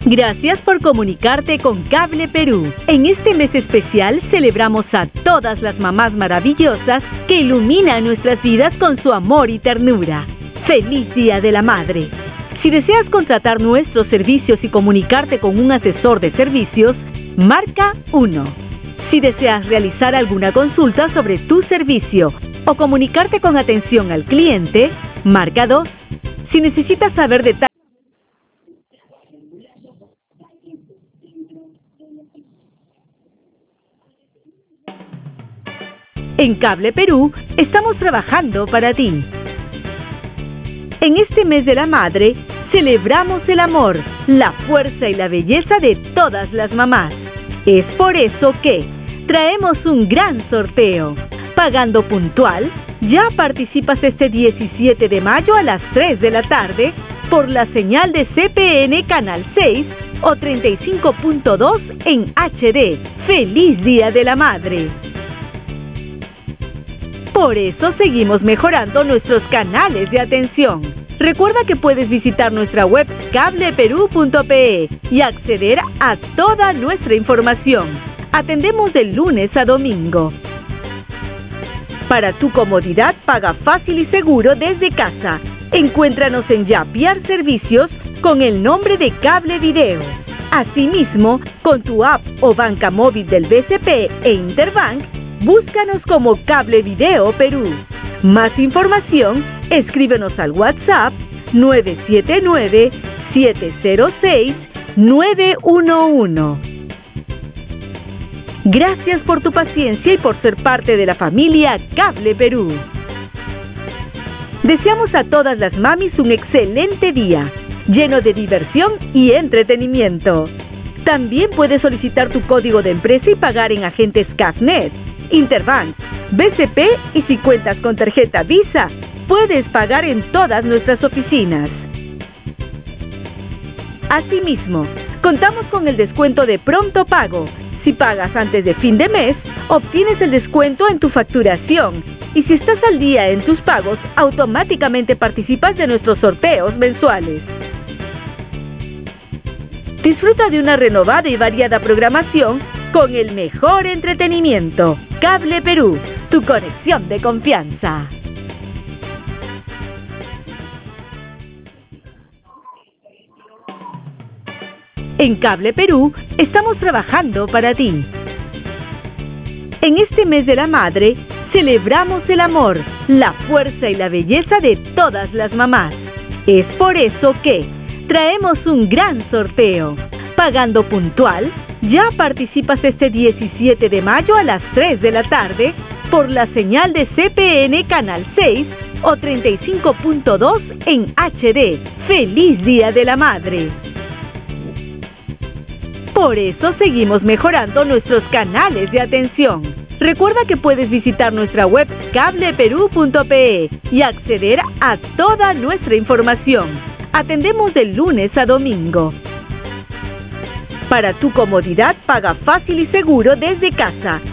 Gracias por comunicarte con Cable Perú. En este mes especial celebramos a todas las mamás maravillosas que iluminan nuestras vidas con su amor y ternura. ¡Feliz Día de la Madre! Si deseas contratar nuestros servicios y comunicarte con un asesor de servicios, marca 1. Si deseas realizar alguna consulta sobre tu servicio o comunicarte con atención al cliente, marca 2. Si necesitas saber detalles en Cable Perú, estamos trabajando para ti. En este mes de la madre, celebramos el amor, la fuerza y la belleza de todas las mamás. Es por eso que traemos un gran sorteo. Pagando puntual, ya participas este 17 de mayo a las 3 de la tarde por la señal de CPN Canal 6 o 35.2 en HD. ¡Feliz Día de la Madre! Por eso seguimos mejorando nuestros canales de atención. Recuerda que puedes visitar nuestra web cableperú.pe y acceder a toda nuestra información. Atendemos de lunes a domingo. Para tu comodidad, paga fácil y seguro desde casa. Encuéntranos en Yapiar Servicios con el nombre de Cable Video. Asimismo, con tu app o banca móvil del BCP e Interbank, búscanos como Cable Video Perú. Más información, escríbenos al WhatsApp 979-706-911. Gracias por tu paciencia y por ser parte de la familia Cable Perú. Deseamos a todas las mamis un excelente día, lleno de diversión y entretenimiento. También puedes solicitar tu código de empresa y pagar en agentes CAFNet, Interbank, BCP y si cuentas con tarjeta Visa, puedes pagar en todas nuestras oficinas. Asimismo, contamos con el descuento de pronto pago. Si pagas antes de fin de mes, obtienes el descuento en tu facturación. Y si estás al día en tus pagos, automáticamente participas de nuestros sorteos mensuales. Disfruta de una renovada y variada programación con el mejor entretenimiento. Cable Perú, tu conexión de confianza. En Cable Perú, estamos trabajando para ti. En este mes de la madre, celebramos el amor, la fuerza y la belleza de todas las mamás. Es por eso que traemos un gran sorteo. Pagando puntual, ya participas este 17 de mayo a las 3 de la tarde por la señal de CPN Canal 6 o 35.2 en HD. ¡Feliz Día de la Madre! Por eso seguimos mejorando nuestros canales de atención. Recuerda que puedes visitar nuestra web cableperú.pe y acceder a toda nuestra información. Atendemos de lunes a domingo. Para tu comodidad, paga fácil y seguro desde casa.